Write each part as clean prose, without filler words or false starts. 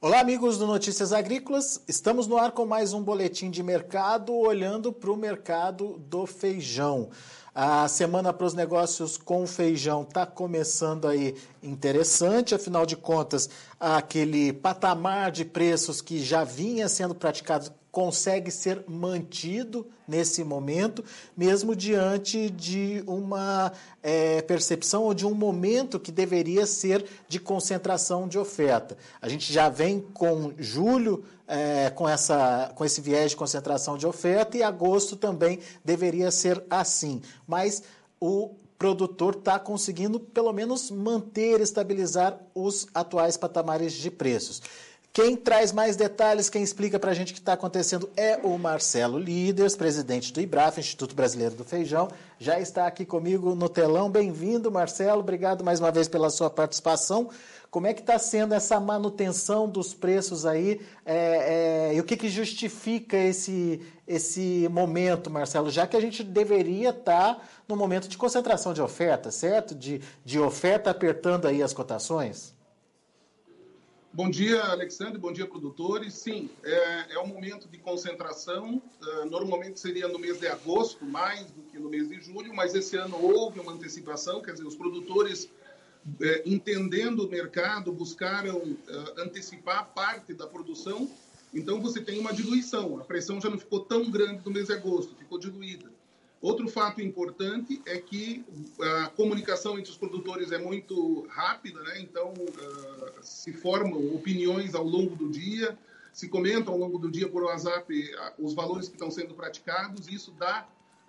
Olá, amigos do Notícias Agrícolas. Estamos no ar com mais um boletim de mercado, olhando para o mercado do feijão. A semana para os negócios com feijão está começando aí interessante, afinal de contas, aquele patamar de preços que já vinha sendo praticado consegue ser mantido nesse momento, mesmo diante de uma percepção ou de um momento que deveria ser de concentração de oferta. A gente já vem com julho com esse viés de concentração de oferta e agosto também deveria ser assim, mas o produtor está conseguindo pelo menos manter, estabilizar os atuais patamares de preços. Quem traz mais detalhes, quem explica para a gente o que está acontecendo é o Marcelo Líderes, presidente do IBRAF, Instituto Brasileiro do Feijão. Já está aqui comigo no telão. Bem-vindo, Marcelo. Obrigado mais uma vez pela sua participação. Como é que está sendo essa manutenção dos preços aí? E o que justifica esse momento, Marcelo? Já que a gente deveria estar no momento de concentração de oferta, certo? De oferta apertando aí as cotações? Bom dia, Alexandre. Bom dia, produtores. Sim, é um momento de concentração. Normalmente seria no mês de agosto, mais do que no mês de julho, mas esse ano houve uma antecipação, quer dizer, os produtores, entendendo o mercado, buscaram antecipar parte da produção. Então, você tem uma diluição. A pressão já não ficou tão grande no mês de agosto, ficou diluída. Outro fato importante é que a comunicação entre os produtores é muito rápida, né? Então se formam opiniões ao longo do dia, se comentam ao longo do dia por WhatsApp os valores que estão sendo praticados, e isso dá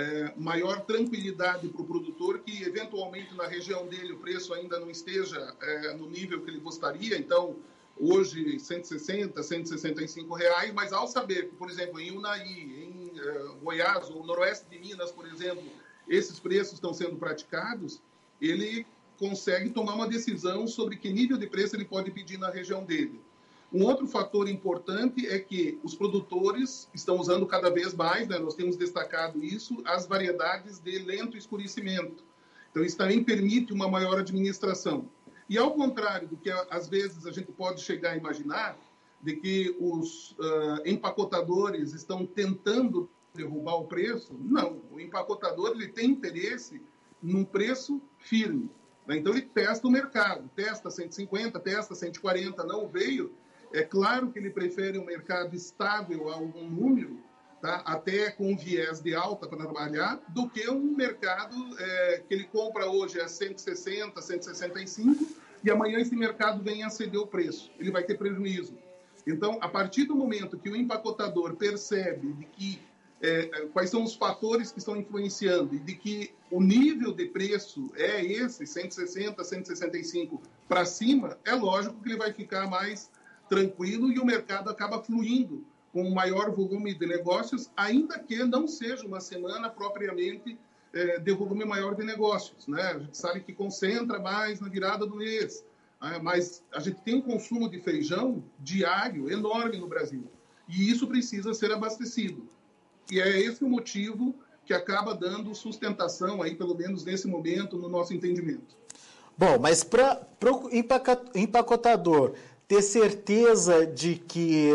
maior tranquilidade para o produtor, que eventualmente na região dele o preço ainda não esteja no nível que ele gostaria, então hoje R$ 160, R$ 165, mas ao saber que, por exemplo, em Unai, em Goiás ou noroeste de Minas, por exemplo, esses preços estão sendo praticados, ele consegue tomar uma decisão sobre que nível de preço ele pode pedir na região dele. Um outro fator importante é que os produtores estão usando cada vez mais, né, nós temos destacado isso, as variedades de lento escurecimento. Então, isso também permite uma maior administração. E ao contrário do que às vezes a gente pode chegar a imaginar, de que os empacotadores estão tentando derrubar o preço, não. O empacotador ele tem interesse num preço firme, né? Então ele testa o mercado, testa 150, testa 140, não veio. É claro que ele prefere um mercado estável a algum número, tá? Até com viés de alta para trabalhar, do que um mercado que ele compra hoje a 160, 165 e amanhã esse mercado vem a ceder o preço. Ele vai ter prejuízo. Então, a partir do momento que o empacotador percebe de que quais são os fatores que estão influenciando e de que o nível de preço é esse, 160, 165 para cima, é lógico que ele vai ficar mais tranquilo e o mercado acaba fluindo com um maior volume de negócios, ainda que não seja uma semana propriamente de volume maior de negócios, né? A gente sabe que concentra mais na virada do mês, mas a gente tem um consumo de feijão diário enorme no Brasil e isso precisa ser abastecido. E é esse o motivo que acaba dando sustentação, aí, pelo menos nesse momento, no nosso entendimento. Bom, mas para o empacotador ter certeza de que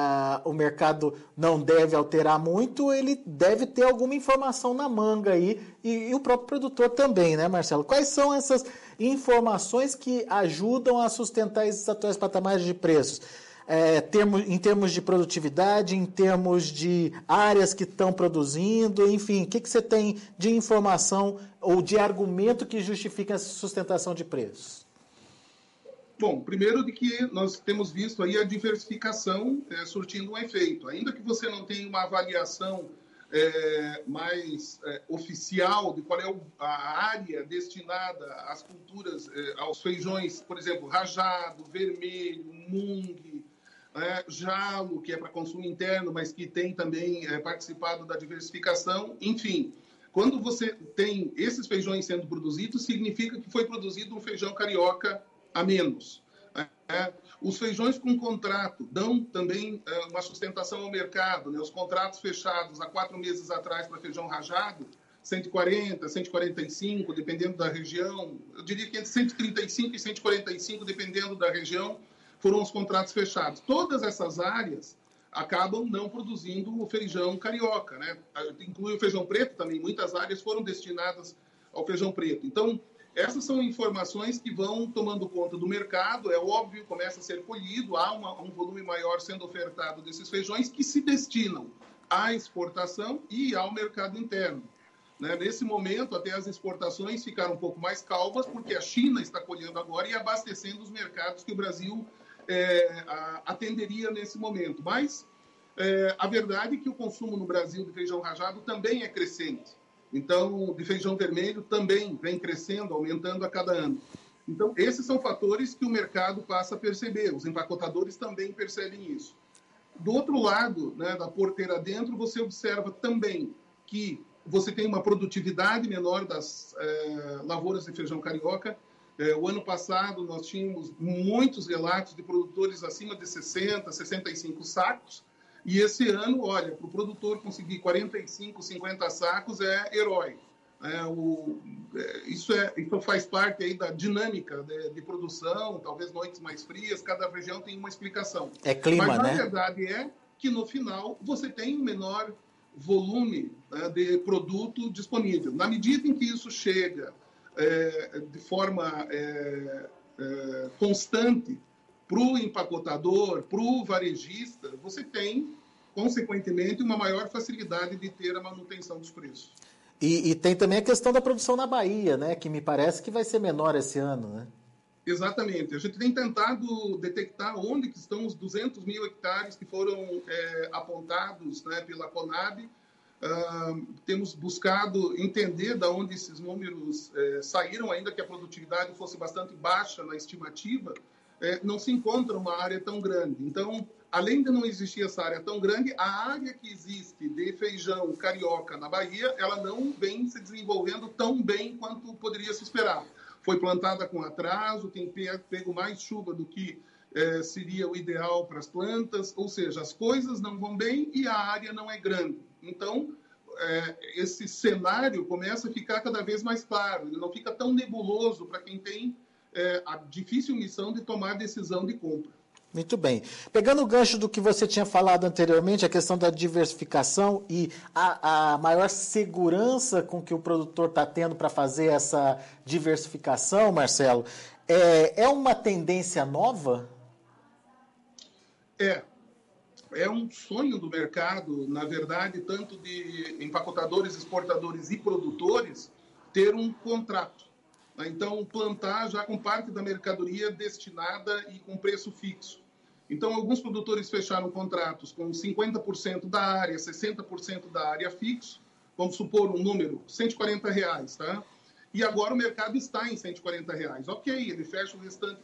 o mercado não deve alterar muito, ele deve ter alguma informação na manga aí, e o próprio produtor também, né, Marcelo? Quais são essas informações que ajudam a sustentar esses atuais patamares de preços? Em termos de produtividade, em termos de áreas que estão produzindo, enfim, o que você tem de informação ou de argumento que justifica essa sustentação de preços? Bom, primeiro de que nós temos visto aí a diversificação surtindo um efeito. Ainda que você não tenha uma avaliação mais oficial de qual é a área destinada às culturas, aos feijões, por exemplo, rajado, vermelho, mung, jalo, que é para consumo interno, mas que tem também participado da diversificação. Enfim, quando você tem esses feijões sendo produzidos, significa que foi produzido um feijão carioca a menos. Os feijões com contrato dão também uma sustentação ao mercado, né? Os contratos fechados há 4 meses atrás para feijão rajado, 140, 145, dependendo da região. Eu diria que entre 135 e 145, dependendo da região. foram os contratos fechados. Todas essas áreas acabam não produzindo o feijão carioca, né? Inclui o feijão preto também, muitas áreas foram destinadas ao feijão preto. Então, essas são informações que vão tomando conta do mercado, é óbvio, começa a ser colhido, há um volume maior sendo ofertado desses feijões que se destinam à exportação e ao mercado interno. Né? Nesse momento, até as exportações ficaram um pouco mais calmas, porque a China está colhendo agora e abastecendo os mercados que o Brasil atenderia nesse momento. Mas a verdade é que o consumo no Brasil de feijão rajado também é crescente. Então, de feijão vermelho também vem crescendo, aumentando a cada ano. Então, esses são fatores que o mercado passa a perceber. Os empacotadores também percebem isso. Do outro lado, né, da porteira dentro, você observa também que você tem uma produtividade menor das lavouras de feijão carioca. O ano passado, nós tínhamos muitos relatos de produtores acima de 60, 65 sacos. E esse ano, olha, para o produtor conseguir 45, 50 sacos é herói. Isso faz parte aí da dinâmica de produção, talvez noites mais frias, cada região tem uma explicação. É clima, mas, né? A verdade é que, no final, você tem um menor volume, né, de produto disponível. Na medida em que isso chega de forma constante para o empacotador, para o varejista, você tem, consequentemente, uma maior facilidade de ter a manutenção dos preços. E tem também a questão da produção na Bahia, né? Que me parece que vai ser menor esse ano, né? Exatamente. A gente tem tentado detectar onde que estão os 200 mil hectares que foram apontados, né, pela Conab. Temos buscado entender de onde esses números saíram, ainda que a produtividade fosse bastante baixa na estimativa, não se encontra uma área tão grande. Então, além de não existir essa área tão grande, a área que existe de feijão carioca na Bahia, ela não vem se desenvolvendo tão bem quanto poderia se esperar. Foi plantada com atraso, tem pego mais chuva do que seria o ideal para as plantas, ou seja, as coisas não vão bem e a área não é grande. Então, esse cenário começa a ficar cada vez mais claro, ele não fica tão nebuloso para quem tem a difícil missão de tomar decisão de compra. Muito bem. Pegando o gancho do que você tinha falado anteriormente, a questão da diversificação e a maior segurança com que o produtor está tendo para fazer essa diversificação, Marcelo, é uma tendência nova? É um sonho do mercado, na verdade, tanto de empacotadores, exportadores e produtores, ter um contrato. Então, plantar já com parte da mercadoria destinada e com preço fixo. Então, alguns produtores fecharam contratos com 50% da área, 60% da área fixo, vamos supor um número, R$140, tá? E agora o mercado está em R$140. Ok, ele fecha o restante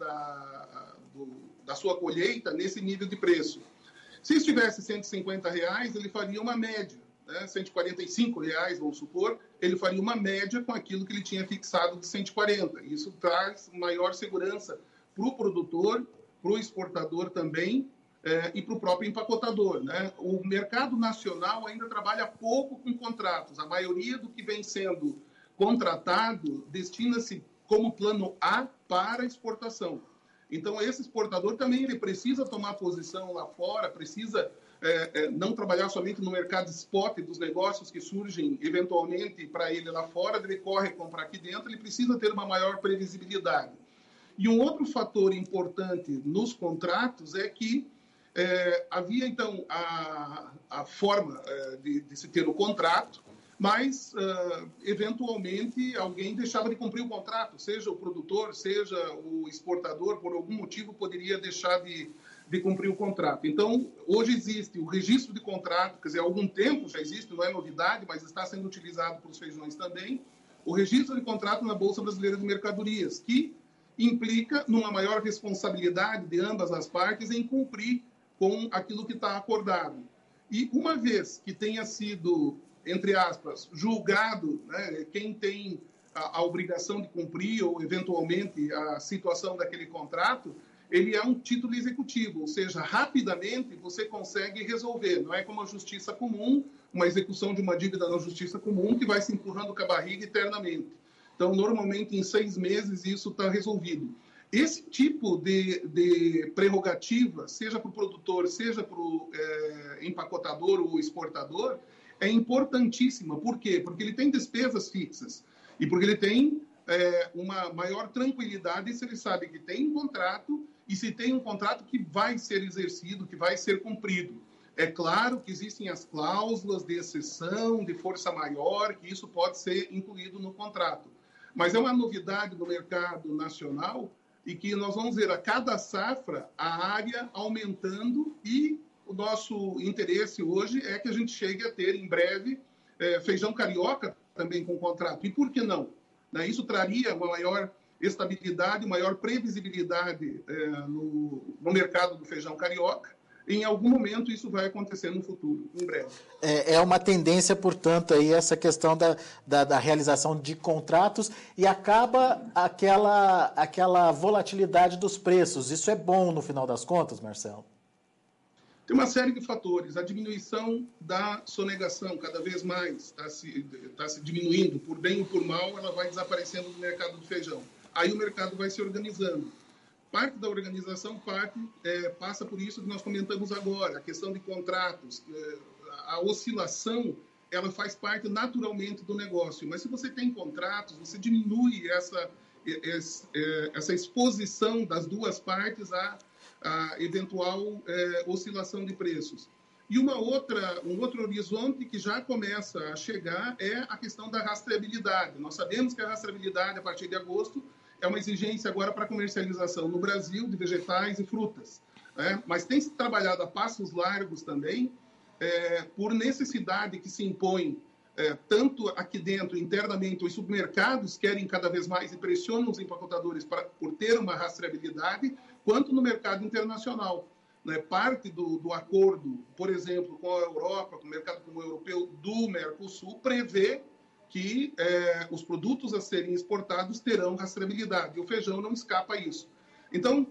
da sua colheita nesse nível de preço. Se estivesse R$150, ele faria uma média. Né, R$145, vamos supor, ele faria uma média com aquilo que ele tinha fixado de 140. Isso traz maior segurança para o produtor, para o exportador também e para o próprio empacotador. Né? O mercado nacional ainda trabalha pouco com contratos. A maioria do que vem sendo contratado destina-se como plano A para exportação. Então, esse exportador também ele precisa tomar posição lá fora, precisa não trabalhar somente no mercado spot dos negócios que surgem eventualmente para ele lá fora, ele corre comprar aqui dentro, ele precisa ter uma maior previsibilidade. E um outro fator importante nos contratos é que havia, então, a forma de se ter o contrato, mas, eventualmente, alguém deixava de cumprir o contrato, seja o produtor, seja o exportador, por algum motivo, poderia deixar de cumprir o contrato. Então, hoje existe o registro de contrato, quer dizer, há algum tempo já existe, não é novidade, mas está sendo utilizado para os feijões também, o registro de contrato na Bolsa Brasileira de Mercadorias, que implica numa maior responsabilidade de ambas as partes em cumprir com aquilo que está acordado. E uma vez que tenha sido, entre aspas, julgado, né, quem tem a obrigação de cumprir ou, eventualmente, a situação daquele contrato, ele é um título executivo, ou seja, rapidamente você consegue resolver. Não é como a justiça comum, uma execução de uma dívida na justiça comum que vai se empurrando com a barriga eternamente. Então, normalmente, em 6 meses, isso está resolvido. Esse tipo de prerrogativa, seja para o produtor, seja para o empacotador ou exportador, é importantíssima. Por quê? Porque ele tem despesas fixas e porque ele tem uma maior tranquilidade se ele sabe que tem um contrato e se tem um contrato que vai ser exercido, que vai ser cumprido. É claro que existem as cláusulas de exceção, de força maior, que isso pode ser incluído no contrato. Mas é uma novidade do mercado nacional e que nós vamos ver a cada safra a área aumentando e o nosso interesse hoje é que a gente chegue a ter em breve feijão carioca também com contrato. E por que não? Isso traria uma maior estabilidade, maior previsibilidade no mercado do feijão carioca. Em algum momento isso vai acontecer no futuro, em breve. É uma tendência, portanto, aí essa questão da realização de contratos e acaba aquela volatilidade dos preços. Isso é bom no final das contas, Marcelo? Tem uma série de fatores. A diminuição da sonegação, cada vez mais está se diminuindo, por bem ou por mal, ela vai desaparecendo do mercado do feijão. Aí o mercado vai se organizando. Parte da organização passa por isso que nós comentamos agora, a questão de contratos, a oscilação, ela faz parte naturalmente do negócio. Mas se você tem contratos, você diminui essa exposição das duas partes à eventual oscilação de preços. E um outro horizonte que já começa a chegar é a questão da rastreabilidade. Nós sabemos que a rastreabilidade, a partir de agosto, é uma exigência agora para comercialização no Brasil de vegetais e frutas. Mas tem se trabalhado a passos largos também, por necessidade que se impõe, tanto aqui dentro, internamente, os supermercados querem cada vez mais e pressionam os empacotadores por ter uma rastreabilidade, quanto no mercado internacional. Parte do acordo, por exemplo, com a Europa, com o mercado comum europeu do Mercosul, prevê que os produtos a serem exportados terão rastreabilidade. E o feijão não escapa a isso. Então,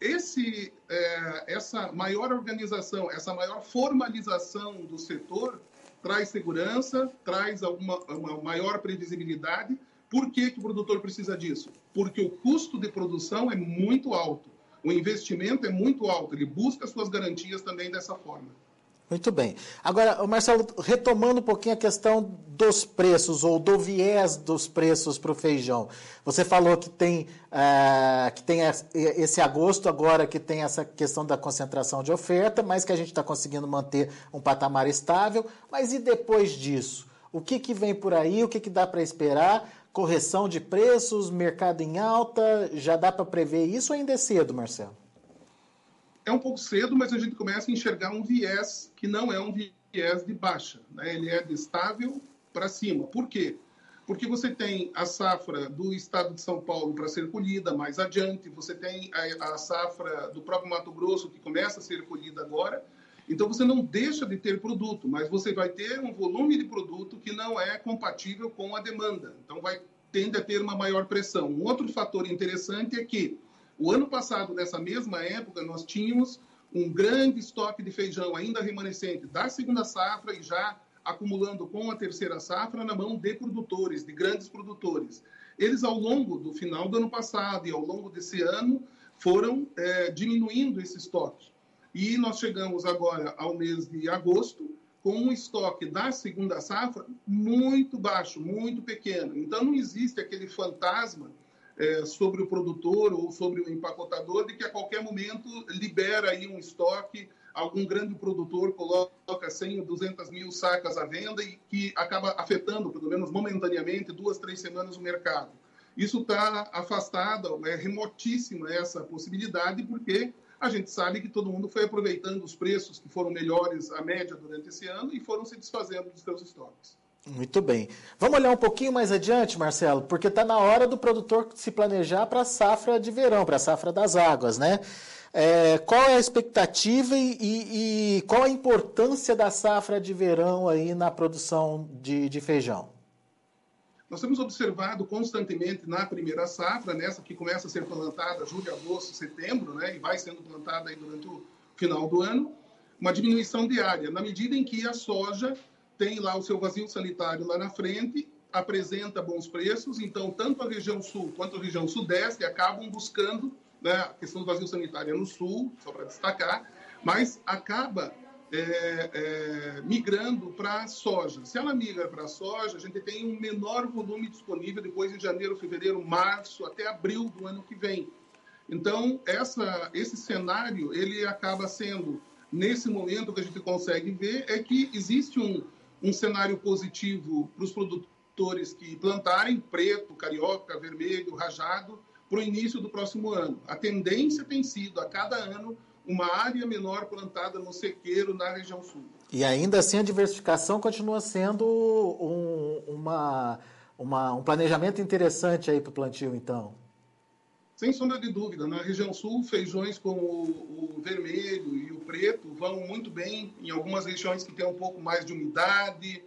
essa maior organização, essa maior formalização do setor traz segurança, traz uma maior previsibilidade. Por que o produtor precisa disso? Porque o custo de produção é muito alto. O investimento é muito alto. Ele busca suas garantias também dessa forma. Muito bem. Agora, Marcelo, retomando um pouquinho a questão dos preços ou do viés dos preços para o feijão. Você falou que tem esse agosto agora que tem essa questão da concentração de oferta, mas que a gente está conseguindo manter um patamar estável. Mas e depois disso? O que vem por aí? O que dá para esperar? Correção de preços, mercado em alta? Já dá para prever isso ou ainda é cedo, Marcelo? É um pouco cedo, mas a gente começa a enxergar um viés que não é um viés de baixa. Ele é de estável para cima. Por quê? Porque você tem a safra do estado de São Paulo para ser colhida mais adiante, você tem a safra do próprio Mato Grosso que começa a ser colhida agora. Então, você não deixa de ter produto, mas você vai ter um volume de produto que não é compatível com a demanda. Então, tende a ter uma maior pressão. Um outro fator interessante é que o ano passado, nessa mesma época, nós tínhamos um grande estoque de feijão ainda remanescente da segunda safra e já acumulando com a terceira safra na mão de produtores, de grandes produtores. Eles, ao longo do final do ano passado e ao longo desse ano, foram diminuindo esse estoque. E nós chegamos agora ao mês de agosto com um estoque da segunda safra muito baixo, muito pequeno. Então, não existe aquele fantasma sobre o produtor ou sobre o empacotador de que a qualquer momento libera aí um estoque, algum grande produtor coloca 100 ou 200 mil sacas à venda e que acaba afetando, pelo menos momentaneamente, 2, 3 semanas o mercado. Isso está afastado, é remotíssima essa possibilidade, porque a gente sabe que todo mundo foi aproveitando os preços que foram melhores à média durante esse ano e foram se desfazendo dos seus estoques. Muito bem. Vamos olhar um pouquinho mais adiante, Marcelo, porque está na hora do produtor se planejar para a safra de verão, para a safra das águas, né? Qual é a expectativa e qual a importância da safra de verão aí na produção de feijão? Nós temos observado constantemente na primeira safra, nessa que começa a ser plantada julho, agosto, setembro, né, e vai sendo plantada aí durante o final do ano, uma diminuição de área, na medida em que a soja tem lá o seu vazio sanitário lá na frente, apresenta bons preços, então tanto a região sul quanto a região sudeste acabam buscando né? A questão do vazio sanitário é no sul, só para destacar, mas acaba migrando para a soja. Se ela migra para a soja, a gente tem um menor volume disponível depois de janeiro, fevereiro, março, até abril do ano que vem. Então, esse cenário, ele acaba sendo, nesse momento, o que a gente consegue ver é que existe um cenário positivo para os produtores que plantarem preto, carioca, vermelho, rajado, para o início do próximo ano. A tendência tem sido, a cada ano, uma área menor plantada no sequeiro na região sul. E ainda assim a diversificação continua sendo um planejamento interessante aí para o plantio, então. Sem sombra de dúvida, na região sul, feijões como o vermelho e o preto vão muito bem em algumas regiões que tem um pouco mais de umidade,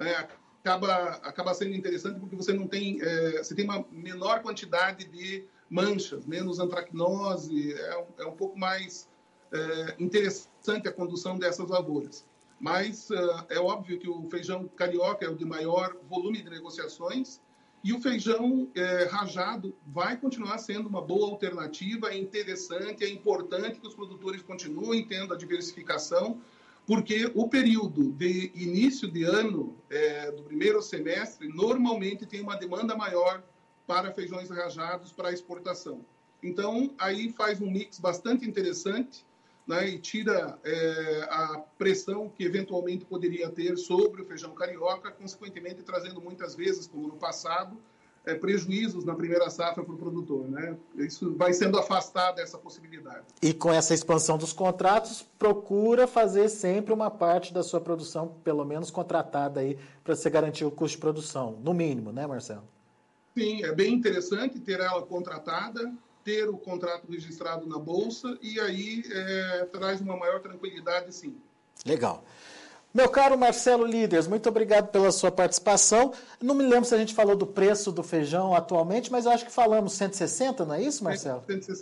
acaba sendo interessante porque você não tem, você tem uma menor quantidade de manchas, menos antracnose, é um pouco mais interessante a condução dessas lavouras. Mas é óbvio que o feijão carioca é o de maior volume de negociações e o feijão rajado vai continuar sendo uma boa alternativa, é interessante, é importante que os produtores continuem tendo a diversificação, porque o período de início de ano, do primeiro semestre, normalmente tem uma demanda maior para feijões rajados para exportação. Então, aí faz um mix bastante interessante, né, e tira a pressão que eventualmente poderia ter sobre o feijão carioca, consequentemente trazendo muitas vezes, como no passado, prejuízos na primeira safra para o produtor, né? Isso vai sendo afastado essa possibilidade. E com essa expansão dos contratos, procura fazer sempre uma parte da sua produção, pelo menos contratada aí, para você garantir o custo de produção, no mínimo, né, Marcelo? Sim, é bem interessante ter ela contratada, ter o contrato registrado na Bolsa e aí traz uma maior tranquilidade, sim. Legal. Meu caro Marcelo Líderes, muito obrigado pela sua participação. Não me lembro se a gente falou do preço do feijão atualmente, mas eu acho que falamos 160, não é isso, Marcelo?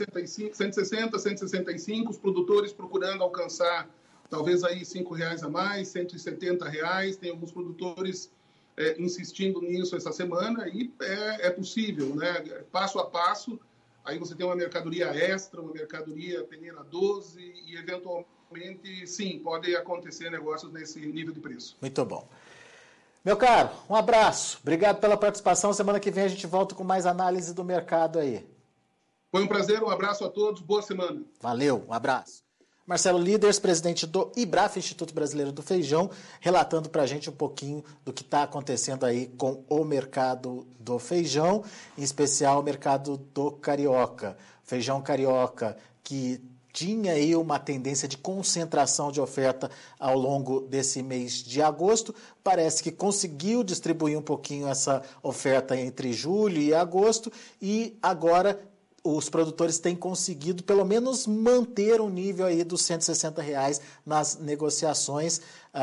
160, 165, os produtores procurando alcançar talvez aí R$5 a mais, R$170. Tem alguns produtores insistindo nisso essa semana e é possível, né? Passo a passo. Aí você tem uma mercadoria extra, uma mercadoria peneira 12 e, eventualmente, sim, pode acontecer negócios nesse nível de preço. Muito bom. Meu caro, um abraço. Obrigado pela participação. Semana que vem a gente volta com mais análise do mercado aí. Foi um prazer, um abraço a todos, boa semana. Valeu, um abraço. Marcelo Líderes, presidente do IBRAF, Instituto Brasileiro do Feijão, relatando para a gente um pouquinho do que está acontecendo aí com o mercado do feijão, em especial o mercado do carioca. Feijão carioca que tinha aí uma tendência de concentração de oferta ao longo desse mês de agosto, parece que conseguiu distribuir um pouquinho essa oferta entre julho e agosto e agora os produtores têm conseguido pelo menos manter o nível aí dos R$160 nas negociações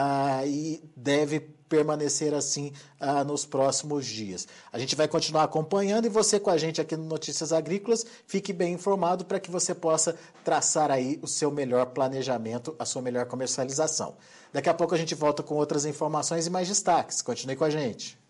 e deve permanecer assim nos próximos dias. A gente vai continuar acompanhando e você com a gente aqui no Notícias Agrícolas, fique bem informado para que você possa traçar aí o seu melhor planejamento, a sua melhor comercialização. Daqui a pouco a gente volta com outras informações e mais destaques. Continue com a gente.